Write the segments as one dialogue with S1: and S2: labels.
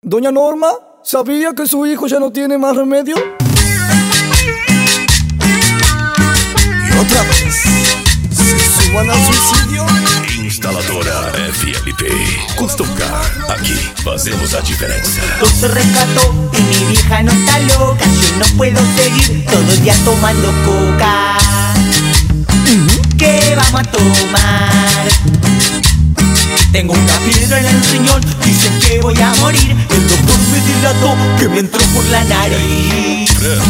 S1: Doña Norma, ¿sabía que su hijo ya no tiene más remedio?
S2: Y otra vez, se suman al suicidio.
S3: Instaladora FLP Custom Car. Aquí fazemos a diferença.
S4: Todo se rescató y mi vieja no está loca. Yo no puedo seguir todo el día tomando coca. ¿Qué vamos a tomar? Tengo una piedra en el riñón, dicen que voy a morir. El doctor me dilató que me entró por la nariz.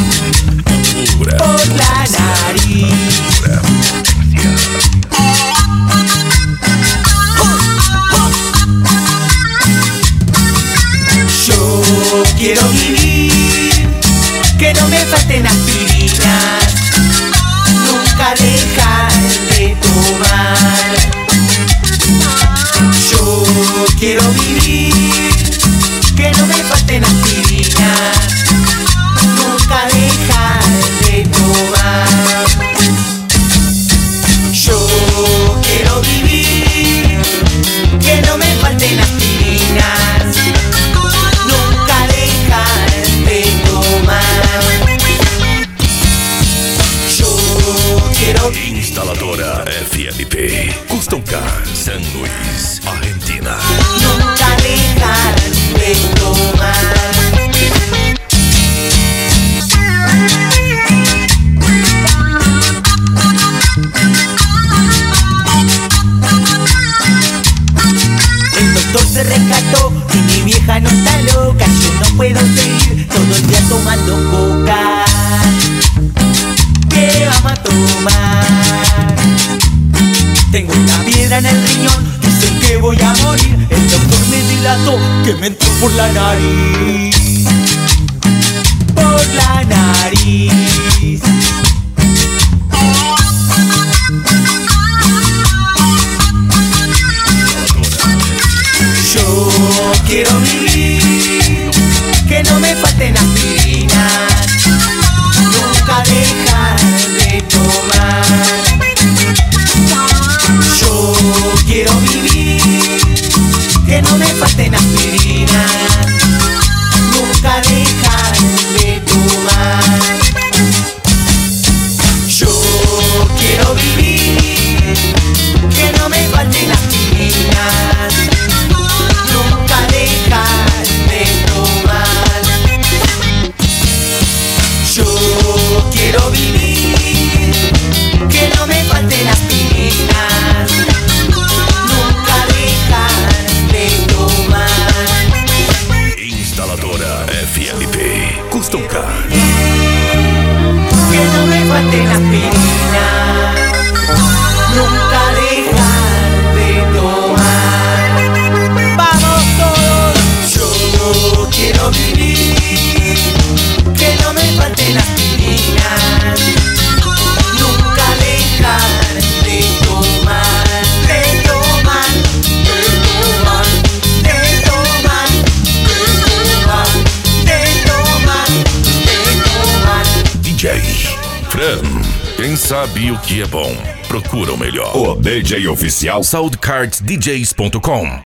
S4: Por la nariz. Yo quiero vivir, que no me falten aspirinas, nunca dejar de tomar. Yo quiero vivir, que no me falten aspirinas, nunca dejar de tomar. Yo quiero vivir, que no me falten aspirinas, nunca dejar de tomar. Yo quiero
S3: Instaladora FLP Custom Car San Luis, Argentina.
S4: nunca dejar de tomar. El doctor se rescató y mi vieja no está loca. Yo no puedo seguir todo el día tomando coca. ¿Qué vamos a tomar? Tengo una piedra en el riñón, dicen que voy a morir. El doctor me dilató que me entró por la nariz. Por la nariz. Yo quiero vivir, que no me falten aspirinas, nunca dejar de tomar. Yo quiero vivir, que no me falten aspirinas, nunca dejar de tomar. Yo quiero vivir, que no me falten aspirinas, nunca dejar de tomar. Yo quiero vivir, que no me falten aspirinas, nunca dejar de tomar.
S3: Instaladora FLP Custom Car.
S4: Que no me falten aspirinas, nunca dejar de tomar. ¡Vamos todos! Yo quiero vivir, que no me falten aspirinas, nunca dejar de tomar. De tomar, de tomar, de tomar, de tomar, de tomar.
S3: DJ Fran. Quem sabe o que é bom, procura o melhor.
S5: O DJ oficial
S3: SoundCardsDJs.com